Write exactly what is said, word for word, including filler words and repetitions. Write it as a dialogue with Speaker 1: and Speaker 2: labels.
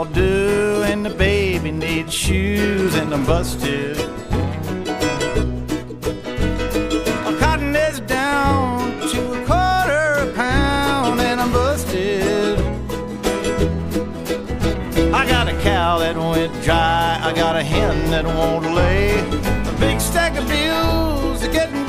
Speaker 1: all do, and the baby needs shoes, and I'm busted. My cotton is down to a quarter a pound, and I'm busted. I got a cow that went dry, I got a hen that won't lay, a big stack of bills are getting